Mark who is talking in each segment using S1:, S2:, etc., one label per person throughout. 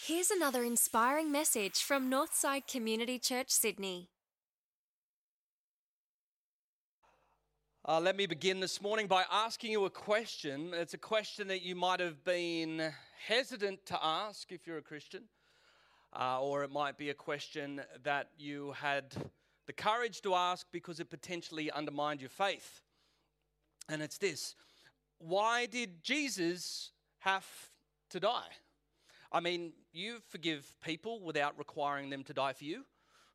S1: Here's another inspiring message from Northside Community Church, Sydney.
S2: Let me begin this morning by asking you a question. It's a question that you might have been hesitant to ask if you're a Christian, or it might be a question that you had the courage to ask because it potentially undermined your faith. And it's this: why did Jesus have to die? I mean, you forgive people without requiring them to die for you.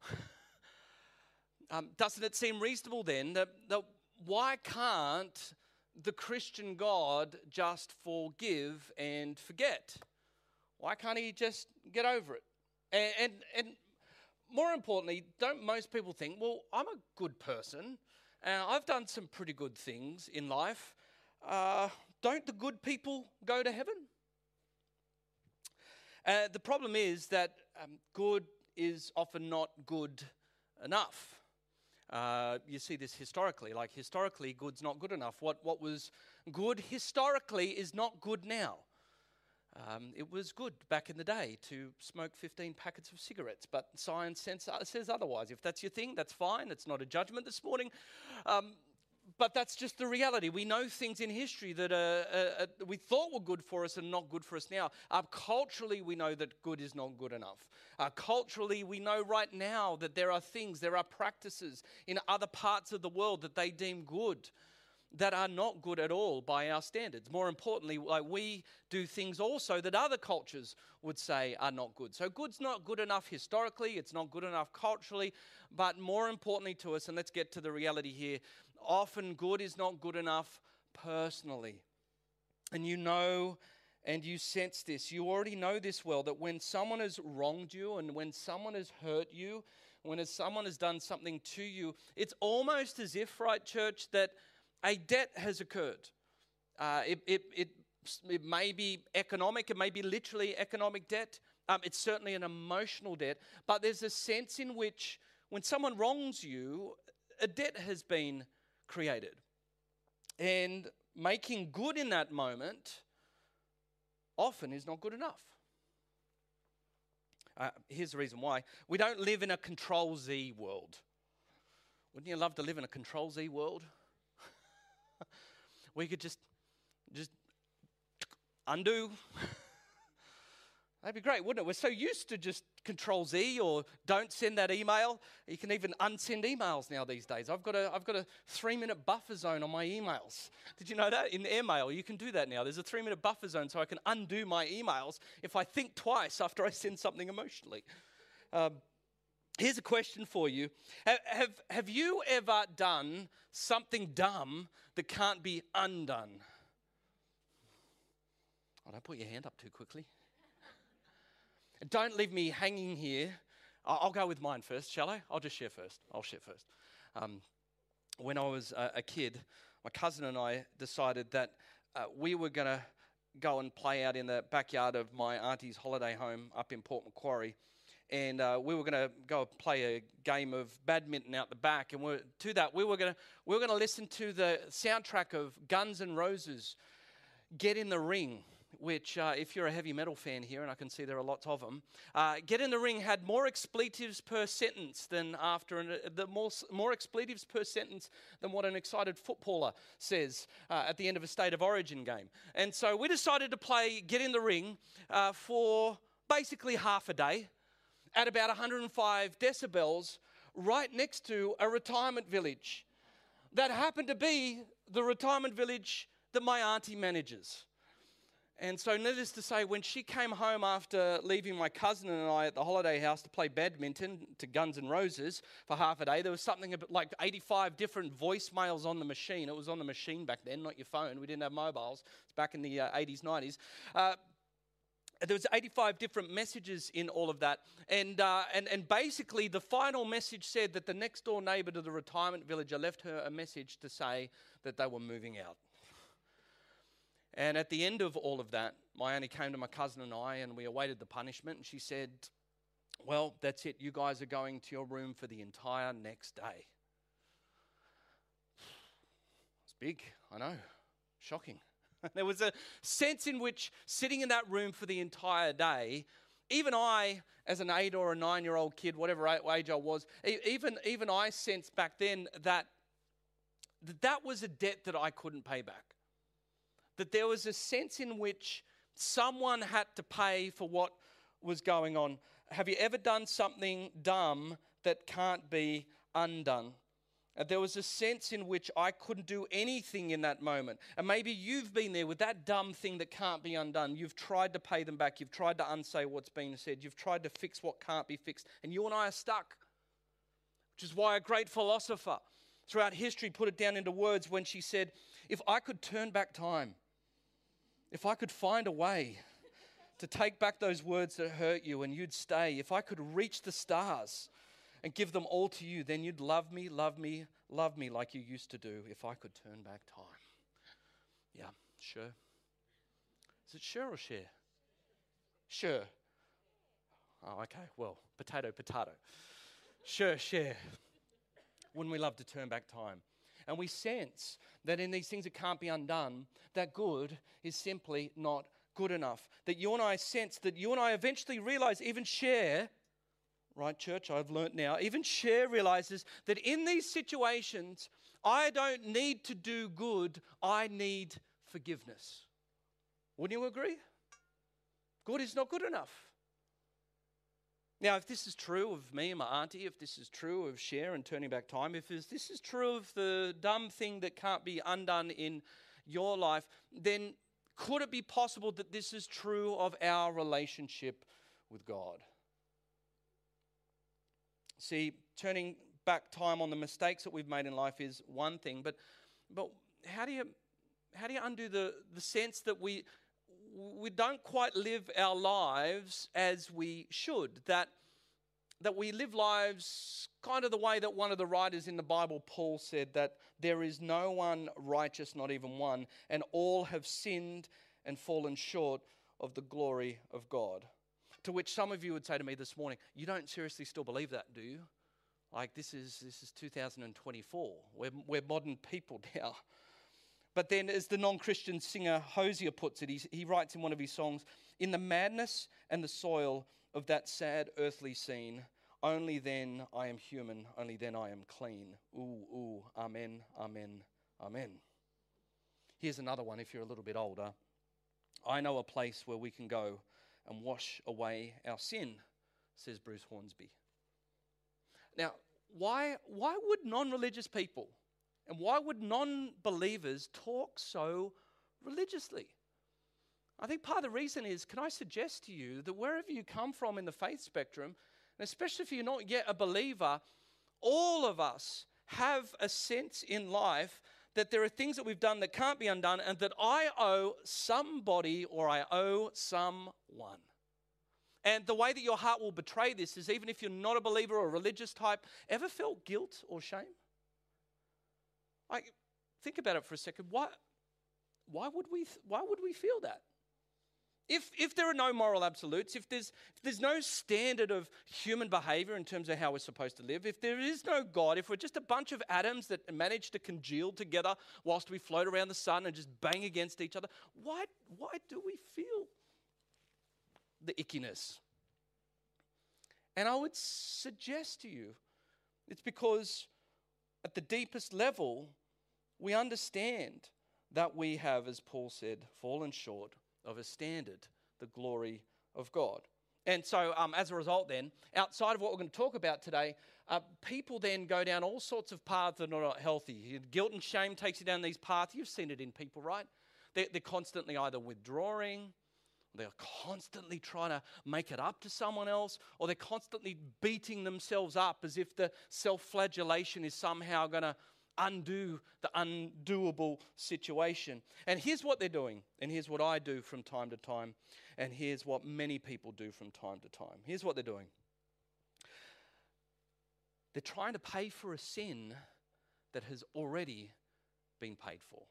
S2: Doesn't it seem reasonable then that why can't the Christian God just forgive and forget? Why can't he just get over it? And more importantly, don't most people think, well, I'm a good person and I've done some pretty good things in life. Don't the good people go to heaven? The problem is that good is often not good enough. You see this historically. Like historically, good's not good enough. What was good historically is not good now. It was good back in the day to smoke 15 packets of cigarettes, but science says otherwise. If that's your thing, that's fine. It's not a judgment this morning. But that's just the reality. We know things in history that we thought were good for us and not good for us now. Culturally, we know that good is not good enough. Culturally, we know right now that there are practices in other parts of the world that they deem good that are not good at all by our standards. More importantly, like we do things also that other cultures would say are not good. So good's not good enough historically, it's not good enough culturally, but more importantly to us, and let's get to the reality here, often good is not good enough personally. And you know and you sense this. You already know this well, that when someone has wronged you and when someone has hurt you, when someone has done something to you, it's almost as if, right, church, that a debt has occurred. It may be economic, it may be literally economic debt. It's certainly an emotional debt, but there's a sense in which when someone wrongs you, a debt has been created. And making good in that moment often is not good enough. Here's the reason why. We don't live in a Control-Z world. Wouldn't you love to live in a Control-Z world? We could just undo. That'd be great, wouldn't it? We're so used to just Control-Z or don't send that email. You can even unsend emails now these days. I've got a 3-minute buffer zone on my emails. Did you know that? In Airmail, you can do that now. There's a 3-minute buffer zone so I can undo my emails if I think twice after I send something emotionally. Here's a question for you. Have you ever done something dumb that can't be undone? Oh, don't put your hand up too quickly. Don't leave me hanging here. I'll go with mine first, shall I? I'll share first. When I was a kid, my cousin and I decided that we were going to go and play out in the backyard of my auntie's holiday home up in Port Macquarie. And we were going to go play a game of badminton out the back. And to that, we were going to listen to the soundtrack of Guns N' Roses, Get in the Ring, which if you're a heavy metal fan here, and I can see there are lots of them, Get in the Ring had more expletives per sentence than more expletives per sentence than what an excited footballer says at the end of a State of Origin game. And so we decided to play Get in the Ring for basically half a day, at about 105 decibels, right next to a retirement village that happened to be the retirement village that my auntie manages. And so needless to say, when she came home after leaving my cousin and I at the holiday house to play badminton to Guns N' Roses for half a day, there was something like 85 different voicemails on the machine. It was on the machine back then, not your phone. We didn't have mobiles. It's back in the 80s, 90s. There was 85 different messages in all of that. And basically the final message said that the next door neighbour to the retirement villager left her a message to say that they were moving out. And at the end of all of that, my auntie came to my cousin and I, and we awaited the punishment. And she said, well, that's it. You guys are going to your room for the entire next day. It's big, I know. Shocking. There was a sense in which sitting in that room for the entire day even I, as an 8 or a 9-year-old kid, whatever age I was, even I sensed back then that was a debt that I couldn't pay back. That there was a sense in which someone had to pay for what was going on. Have you ever done something dumb that can't be undone? There was a sense in which I couldn't do anything in that moment. And maybe you've been there with that dumb thing that can't be undone. You've tried to pay them back. You've tried to unsay what's been said. You've tried to fix what can't be fixed. And you and I are stuck. Which is why a great philosopher throughout history put it down into words when she said, if I could turn back time, if I could find a way to take back those words that hurt you and you'd stay, if I could reach the stars and give them all to you, then you'd love me, love me, love me like you used to do if I could turn back time. Yeah, sure. Is it sure or share? Sure. Oh, okay, well, potato, potato. Sure, share. Wouldn't we love to turn back time? And we sense that in these things that can't be undone, that good is simply not good enough. That you and I sense, that you and I eventually realize, even share, right, church, I've learnt now, even share realizes that in these situations, I don't need to do good, I need forgiveness. Wouldn't you agree? Good is not good enough. Now, if this is true of me and my auntie, if this is true of share and turning back time, if this is true of the dumb thing that can't be undone in your life, then could it be possible that this is true of our relationship with God? See, turning back time on the mistakes that we've made in life is one thing, but how do you undo the sense that we don't quite live our lives as we should, that we live lives kind of the way that one of the writers in the Bible, Paul, said, that there is no one righteous, not even one, and all have sinned and fallen short of the glory of God. To which some of you would say to me this morning, you don't seriously still believe that, do you? Like this is 2024. We're modern people now. But then, as the non-Christian singer Hosier puts it, he writes in one of his songs, in the madness and the soil of that sad earthly scene, only then I am human, only then I am clean. Ooh, ooh, amen, amen, amen. Here's another one if you're a little bit older. I know a place where we can go and wash away our sin, says Bruce Hornsby. Now, why would non-religious people and why would non-believers talk so religiously? I think part of the reason is, can I suggest to you that wherever you come from in the faith spectrum, and especially if you're not yet a believer, all of us have a sense in life that there are things that we've done that can't be undone and that I owe somebody or I owe someone. And the way that your heart will betray this is, even if you're not a believer or a religious type, ever felt guilt or shame? Like, think about it for a second. Why would we feel that? If there are no moral absolutes, if there's no standard of human behavior in terms of how we're supposed to live, if there is no God, if we're just a bunch of atoms that manage to congeal together whilst we float around the sun and just bang against each other, why do we feel the ickiness? And I would suggest to you, it's because at the deepest level, we understand that we have, as Paul said, fallen short of a standard, the glory of God. And so as a result then, outside of what we're going to talk about today, people then go down all sorts of paths that are not healthy. Guilt and shame takes you down these paths. You've seen it in people, right? They're constantly either withdrawing, they're constantly trying to make it up to someone else, or they're constantly beating themselves up as if the self-flagellation is somehow going to undo the undoable situation. And here's what they're doing, and here's what I do from time to time, and here's what many people do from time to time. Here's what they're doing. They're trying to pay for a sin that has already been paid for.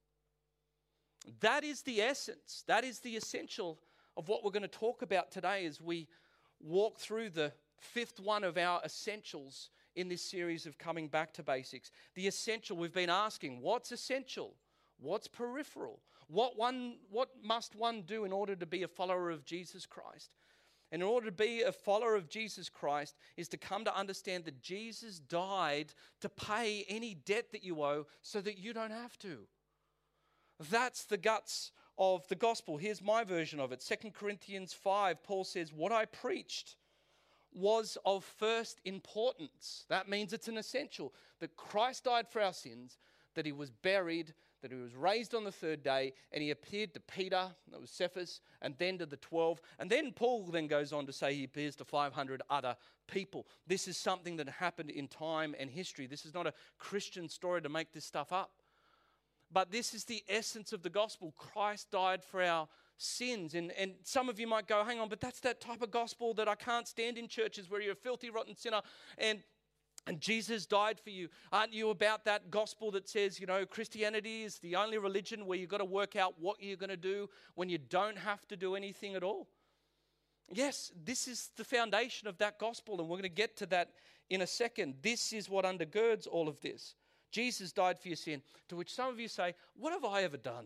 S2: That is the essence, that is the essential of what we're going to talk about today as we walk through the fifth one of our essentials in this series of Coming Back to Basics. The essential, we've been asking, what's essential? What's peripheral? What must one do in order to be a follower of Jesus Christ? And in order to be a follower of Jesus Christ is to come to understand that Jesus died to pay any debt that you owe so that you don't have to. That's the guts of the gospel. Here's my version of it. 2 Corinthians 5, Paul says, what I preached was of first importance. That means it's an essential. That Christ died for our sins, that he was buried, that he was raised on the third day, and he appeared to Peter, that was Cephas, and then to the 12. And then Paul then goes on to say he appears to 500 other people. This is something that happened in time and history. This is not a Christian story to make this stuff up. But this is the essence of the gospel. Christ died for our sins. And some of you might go, hang on, but that's that type of gospel that I can't stand in churches where you're a filthy, rotten sinner and Jesus died for you. Aren't you about that gospel that says, Christianity is the only religion where you've got to work out what you're going to do when you don't have to do anything at all? Yes, this is the foundation of that gospel, and we're going to get to that in a second. This is what undergirds all of this. Jesus died for your sin, to which some of you say, what have I ever done?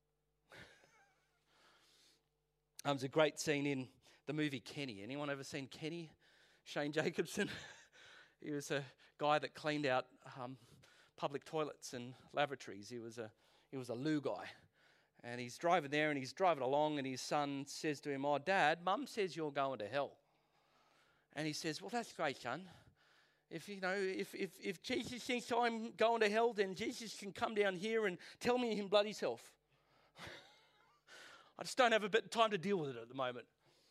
S2: There's a great scene in the movie Kenny. Anyone ever seen Kenny? Shane Jacobson? He was a guy that cleaned out public toilets and lavatories. He was a loo guy. And he's driving there and he's driving along and his son says to him, "Oh, Dad, Mum says you're going to hell." And he says, "Well, that's great, son. If Jesus thinks I'm going to hell, then Jesus can come down here and tell me him bloody self." I just don't have a bit of time to deal with it at the moment.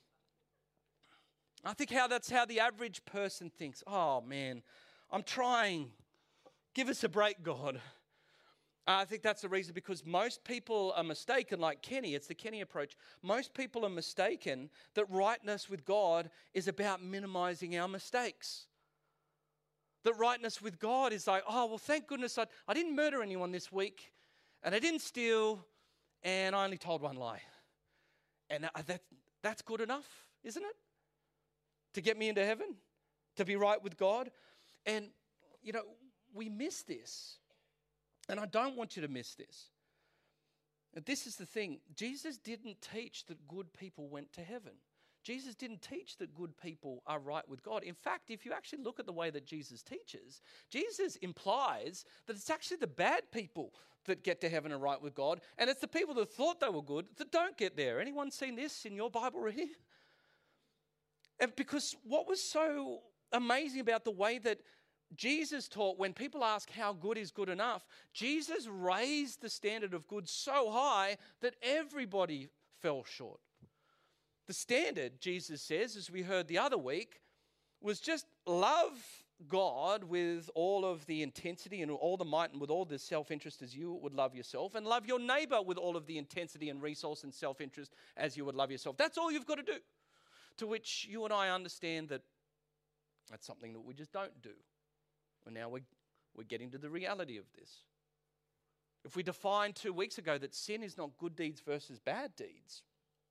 S2: I think that's how the average person thinks. Oh, man, I'm trying. Give us a break, God. I think that's the reason, because most people are mistaken, like Kenny. It's the Kenny approach. Most people are mistaken that rightness with God is about minimizing our mistakes. That rightness with God is like, oh, well, thank goodness I didn't murder anyone this week, and I didn't steal, and I only told one lie. And that's good enough, isn't it? To get me into heaven, to be right with God. And, we miss this. And I don't want you to miss this. And this is the thing. Jesus didn't teach that good people went to heaven. Jesus didn't teach that good people are right with God. In fact, if you actually look at the way that Jesus teaches, Jesus implies that it's actually the bad people that get to heaven and right with God, and it's the people that thought they were good that don't get there. Anyone seen this in your Bible reading? And because what was so amazing about the way that Jesus taught, when people ask how good is good enough, Jesus raised the standard of good so high that everybody fell short. The standard, Jesus says, as we heard the other week, was just love God with all of the intensity and all the might and with all the self-interest as you would love yourself, and love your neighbor with all of the intensity and resource and self-interest as you would love yourself. That's all you've got to do. To which you and I understand that that's something that we just don't do. And now we're getting to the reality of this. If we defined 2 weeks ago that sin is not good deeds versus bad deeds,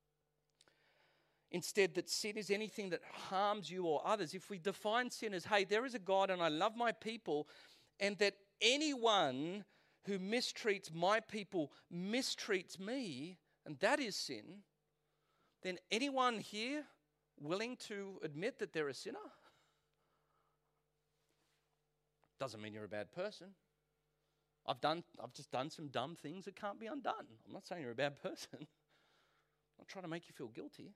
S2: instead that sin is anything that harms you or others, if we define sin as, hey, there is a God and I love my people, and that anyone who mistreats my people mistreats me, and that is sin, then anyone here willing to admit that they're a sinner? Doesn't mean you're a bad person. I've just done some dumb things that can't be undone. I'm not saying you're a bad person. I'm not trying to make you feel guilty.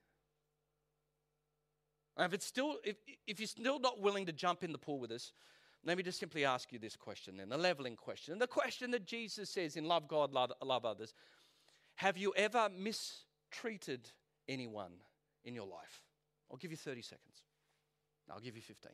S2: And if you're still not willing to jump in the pool with us, let me just simply ask you this question then, the leveling question. And the question that Jesus says in love God, love others. Have you ever mistreated anyone in your life? I'll give you 30 seconds. I'll give you 15.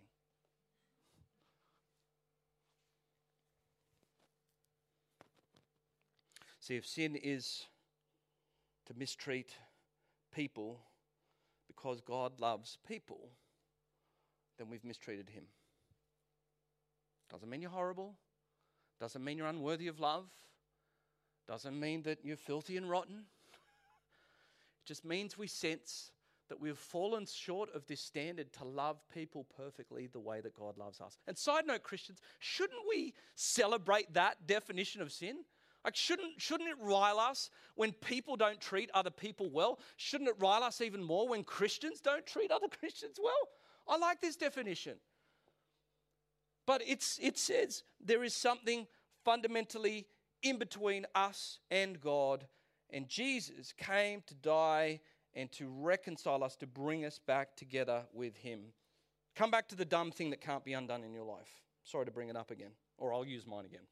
S2: See, if sin is to mistreat people because God loves people, then we've mistreated him. Doesn't mean you're horrible. Doesn't mean you're unworthy of love. Doesn't mean that you're filthy and rotten. It just means we sense that we've fallen short of this standard to love people perfectly the way that God loves us. And side note, Christians, shouldn't we celebrate that definition of sin? Like, shouldn't it rile us when people don't treat other people well? Shouldn't it rile us even more when Christians don't treat other Christians well? I like this definition. But it says there is something fundamentally in between us and God, and Jesus came to die and to reconcile us, to bring us back together with him. Come back to the dumb thing that can't be undone in your life. Sorry to bring it up again, or I'll use mine again.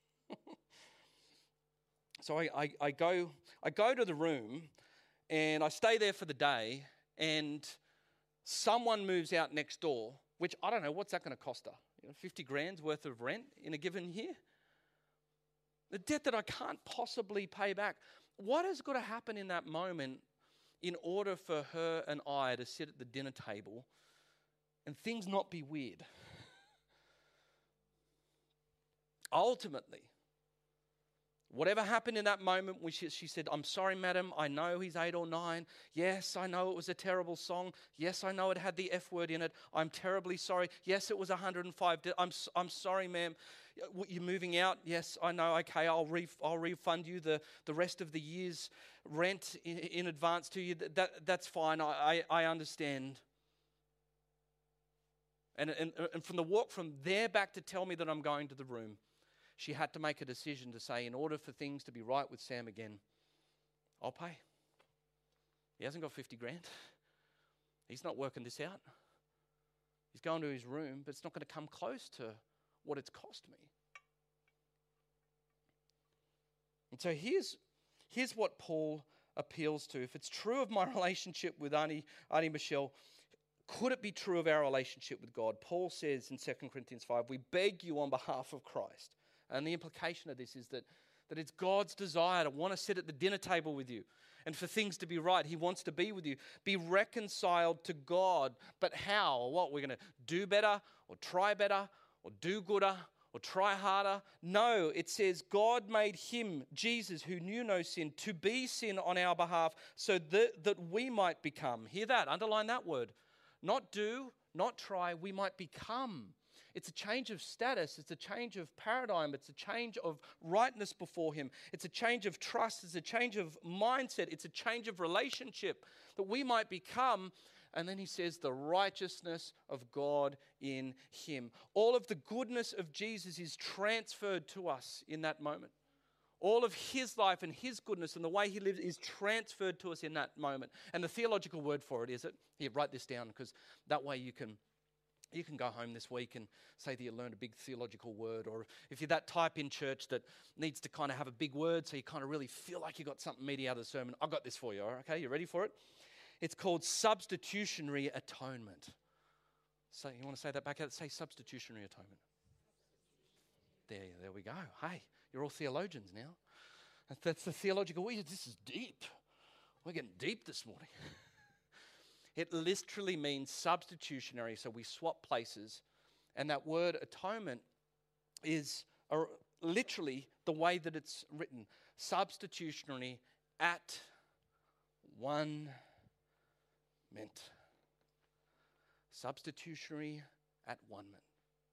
S2: So I go to the room and I stay there for the day, and someone moves out next door, which I don't know, what's that going to cost her? 50 grand's worth of rent in a given year? The debt that I can't possibly pay back. What has got to happen in that moment in order for her and I to sit at the dinner table and things not be weird? Ultimately, whatever happened in that moment when she said, I'm sorry, madam, I know he's 8 or 9. Yes, I know it was a terrible song. Yes, I know it had the F word in it. I'm terribly sorry. Yes, it was 105. I'm sorry, ma'am. You're moving out? Yes, I know. Okay, I'll refund you the rest of the year's rent in advance to you. That's fine. I understand. And from the walk from there back to tell me that I'm going to the room, she had to make a decision to say, in order for things to be right with Sam again, I'll pay. He hasn't got 50 grand. He's not working this out. He's going to his room, but it's not going to come close to what it's cost me. And so here's what Paul appeals to. If it's true of my relationship with Auntie Michelle, could it be true of our relationship with God? Paul says in 2 Corinthians 5, we beg you on behalf of Christ. And the implication of this is that it's God's desire to want to sit at the dinner table with you and for things to be right. He wants to be with you. Be reconciled to God. But how? What? We're going to do better or try better or do gooder or try harder? No, it says God made him, Jesus, who knew no sin, to be sin on our behalf so that we might become. Hear that? Underline that word. Not do, not try, we might become. It's a change of status. It's a change of paradigm. It's a change of rightness before him. It's a change of trust. It's a change of mindset. It's a change of relationship that we might become. And then he says the righteousness of God in him. All of the goodness of Jesus is transferred to us in that moment. All of his life and his goodness and the way he lives is transferred to us in that moment. And the theological word for it is it. Here, write this down, because that way you can go home this week and say that you learned a big theological word. Or if you're that type in church that needs to kind of have a big word so you kind of really feel like you got something meaty out of the sermon, I've got this for you. Okay, you ready for it? It's called substitutionary atonement. So you want to say that back out? Say substitutionary atonement. There we go. Hey, you're all theologians now. That's the theological word. This is deep. We're getting deep this morning. It literally means substitutionary, so we swap places. And that word atonement is literally the way that it's written. Substitutionary at one meant. Substitutionary at one meant.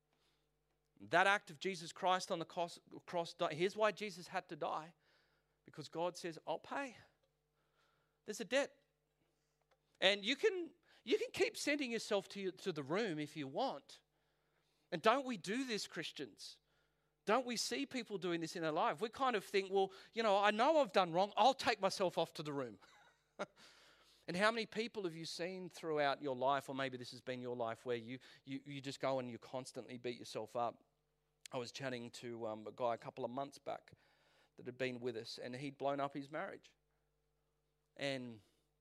S2: That act of Jesus Christ on the cross, here's why Jesus had to die. Because God says, I'll pay. There's a debt. And you can keep sending yourself to the room if you want. And don't we do this, Christians? Don't we see people doing this in their life? We kind of think, well, I know I've done wrong. I'll take myself off to the room. And how many people have you seen throughout your life, or maybe this has been your life, where you just go and you constantly beat yourself up? I was chatting to a guy a couple of months back that had been with us, and he'd blown up his marriage. And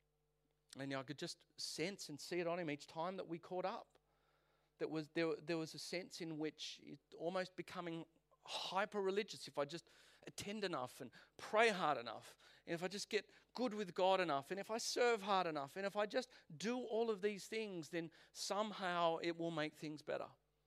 S2: I could just sense and see it on him each time that we caught up. There was a sense in which it almost becoming hyper-religious. If I just attend enough and pray hard enough, and if I just get good with God enough, and if I serve hard enough, and if I just do all of these things, then somehow it will make things better.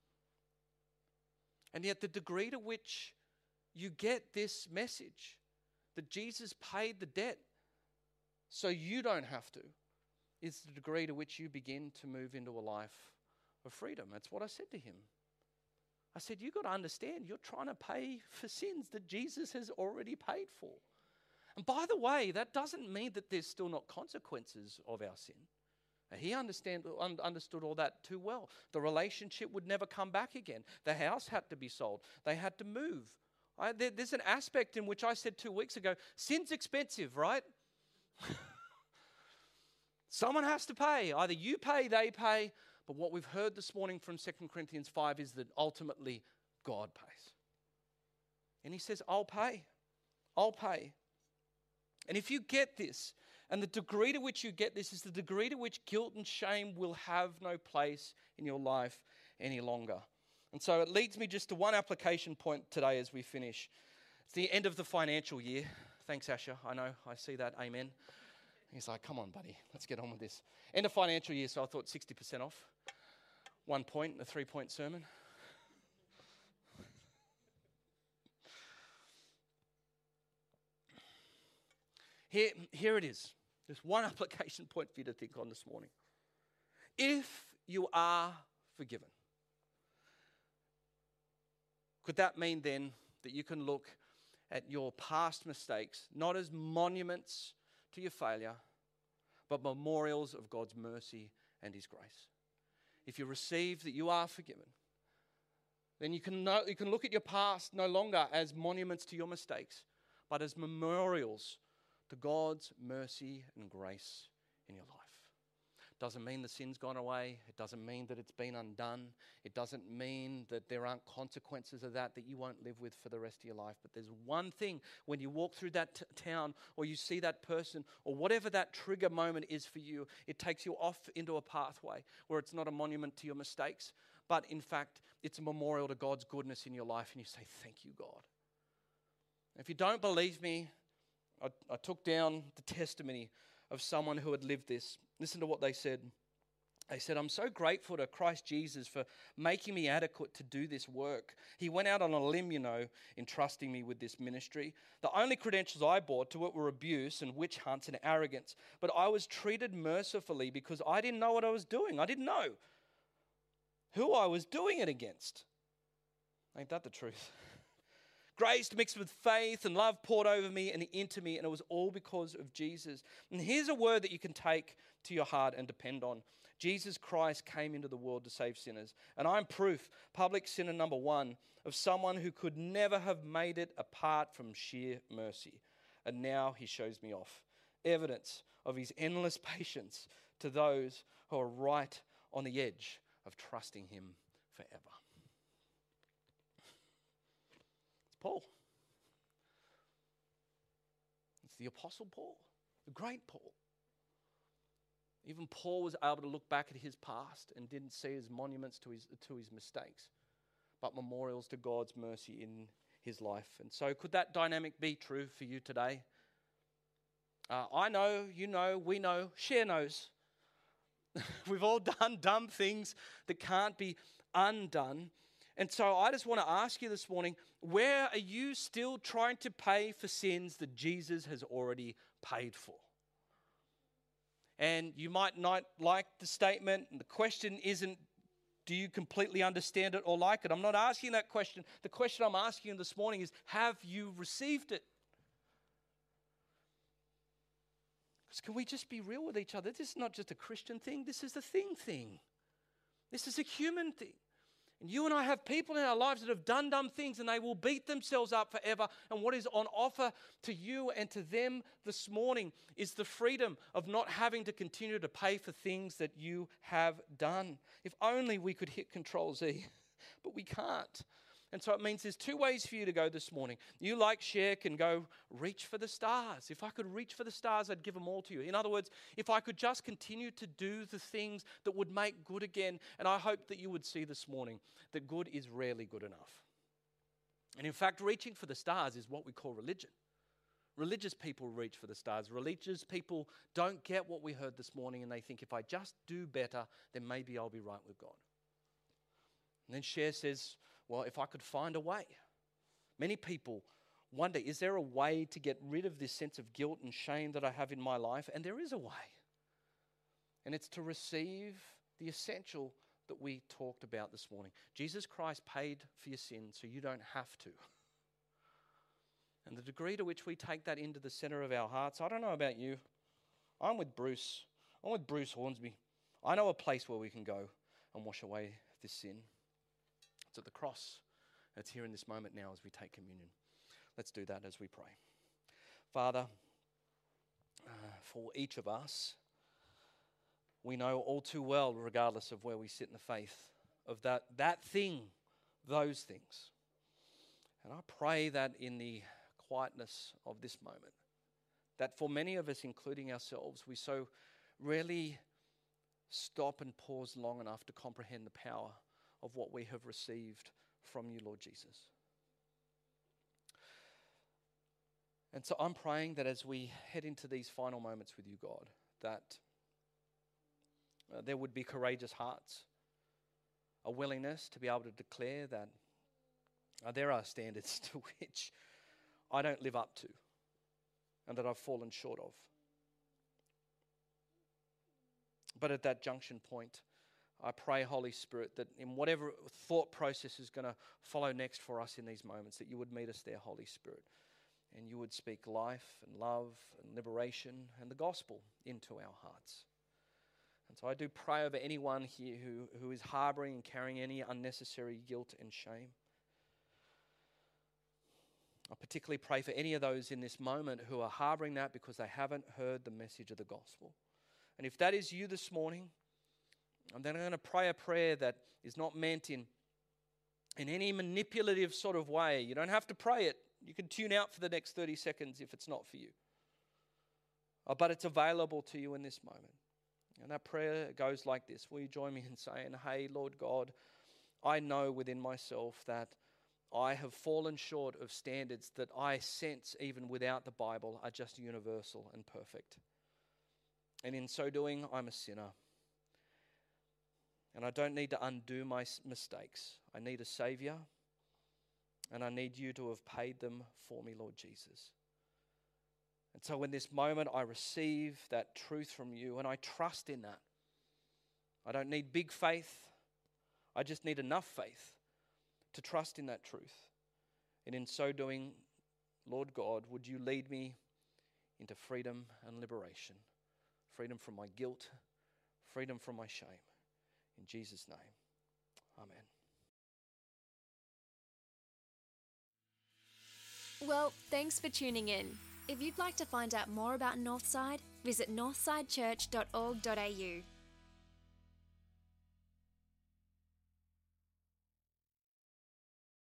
S2: And yet the degree to which you get this message that Jesus paid the debt so you don't have to, is the degree to which you begin to move into a life of freedom. That's what I said to him. I said, you've got to understand, you're trying to pay for sins that Jesus has already paid for. And by the way, that doesn't mean that there's still not consequences of our sin. He understood all that too well. The relationship would never come back again. The house had to be sold. They had to move. There's an aspect in which I said 2 weeks ago, sin's expensive, right? Someone has to pay. Either you pay, they pay. But what we've heard this morning from 2 Corinthians 5 is that ultimately God pays. And he says, I'll pay. I'll pay. And if you get this, and the degree to which you get this is the degree to which guilt and shame will have no place in your life any longer. And so it leads me just to one application point today as we finish. It's the end of the financial year. Thanks, Asher. I know, I see that. Amen. He's like, come on, buddy, let's get on with this. End of financial year, so I thought 60% off. 1 point, a 3-point sermon. Here it is. There's one application point for you to think on this morning. If you are forgiven, could that mean then that you can look at your past mistakes not as monuments to your failure, but memorials of God's mercy and His grace? If you receive that you are forgiven, then you can look at your past no longer as monuments to your mistakes, but as memorials to God's mercy and grace in your life. Doesn't mean the sin's gone away. It doesn't mean that it's been undone. It doesn't mean that there aren't consequences of that you won't live with for the rest of your life. But there's one thing when you walk through that town or you see that person or whatever that trigger moment is for you, it takes you off into a pathway where it's not a monument to your mistakes, but in fact, it's a memorial to God's goodness in your life. And you say, thank you, God. If you don't believe me, I took down the testimony of someone who had lived this. Listen to what they said. They said, I'm so grateful to Christ Jesus for making me adequate to do this work. He went out on a limb, in trusting me with this ministry. The only credentials I brought to it were abuse and witch hunts and arrogance. But I was treated mercifully because I didn't know what I was doing. I didn't know who I was doing it against. Ain't that the truth? Grace mixed with faith and love poured over me and into me, and it was all because of Jesus. And here's a word that you can take to your heart and depend on. Jesus Christ came into the world to save sinners. And I'm proof, public sinner number one, of someone who could never have made it apart from sheer mercy. And now he shows me off. Evidence of his endless patience to those who are right on the edge of trusting him forever. Paul. It's the Apostle Paul, the great Paul. Even Paul was able to look back at his past and didn't see as monuments to his mistakes, but memorials to God's mercy in his life. And so could that dynamic be true for you today? I know, you know, we know, Cher knows. We've all done dumb things that can't be undone. And so I just want to ask you this morning, where are you still trying to pay for sins that Jesus has already paid for? And you might not like the statement, and the question isn't, do you completely understand it or like it? I'm not asking that question. The question I'm asking you this morning is, have you received it? Because can we just be real with each other? This is not just a Christian thing. This is a thing. This is a human thing. And you and I have people in our lives that have done dumb things and they will beat themselves up forever. And what is on offer to you and to them this morning is the freedom of not having to continue to pay for things that you have done. If only we could hit Control Z, but we can't. And so it means there's two ways for you to go this morning. You, like Cher, can go reach for the stars. If I could reach for the stars, I'd give them all to you. In other words, if I could just continue to do the things that would make good again. And I hope that you would see this morning that good is rarely good enough. And in fact, reaching for the stars is what we call religion. Religious people reach for the stars. Religious people don't get what we heard this morning and they think, if I just do better, then maybe I'll be right with God. And then Cher says, well, if I could find a way. Many people wonder, is there a way to get rid of this sense of guilt and shame that I have in my life? And there is a way. And it's to receive the essential that we talked about this morning. Jesus Christ paid for your sin so you don't have to. And the degree to which we take that into the center of our hearts, I don't know about you. I'm with Bruce Hornsby. I know a place where we can go and wash away this sin. It's at the cross. It's here in this moment now as we take communion. Let's do that as we pray. Father, for each of us, we know all too well, regardless of where we sit in the faith, of that thing, those things. And I pray that in the quietness of this moment, that for many of us, including ourselves, we so rarely stop and pause long enough to comprehend the power of what we have received from you, Lord Jesus. And so I'm praying that as we head into these final moments with you, God, that there would be courageous hearts, a willingness to be able to declare that there are standards to which I don't live up to and that I've fallen short of. But at that junction point, I pray, Holy Spirit, that in whatever thought process is going to follow next for us in these moments, that you would meet us there, Holy Spirit, and you would speak life and love and liberation and the gospel into our hearts. And so I do pray over anyone here who is harboring and carrying any unnecessary guilt and shame. I particularly pray for any of those in this moment who are harboring that because they haven't heard the message of the gospel. And if that is you this morning, and then I'm going to pray a prayer that is not meant in any manipulative sort of way. You don't have to pray it. You can tune out for the next 30 seconds if it's not for you. But it's available to you in this moment. And that prayer goes like this. Will you join me in saying, hey, Lord God, I know within myself that I have fallen short of standards that I sense even without the Bible are just universal and perfect. And in so doing, I'm a sinner. And I don't need to undo my mistakes. I need a Savior, and I need you to have paid them for me, Lord Jesus. And so in this moment, I receive that truth from you, and I trust in that. I don't need big faith. I just need enough faith to trust in that truth. And in so doing, Lord God, would you lead me into freedom and liberation, freedom from my guilt, freedom from my shame. In Jesus' name, amen.
S1: Well, thanks for tuning in. If you'd like to find out more about Northside, visit northsidechurch.org.au.